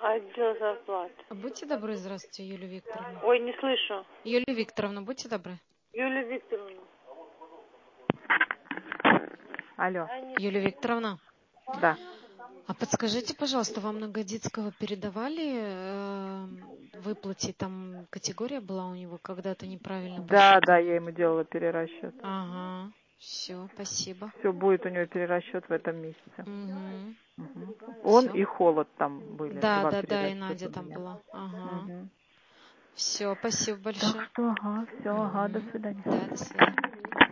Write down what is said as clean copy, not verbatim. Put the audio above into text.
Отдел зарплат. Будьте добры, здравствуйте, Юлия Викторовна. Ой, не слышу. Юлия Викторовна, будьте добры. Юлия Викторовна. Алло. Юлия Викторовна. Да. А подскажите, пожалуйста, вам Нагодицкого передавали выплате, там категория была у него, когда-то неправильно посчитали? Да, я ему делала перерасчет. Ага, все, спасибо. Все, будет у него перерасчет в этом месяце. Угу. Он Всё. и Холод там были. Да, два и перерасчета Надя у там меня. была. Ага. Все, спасибо большое. Так что, все, до свидания. Да, до свидания.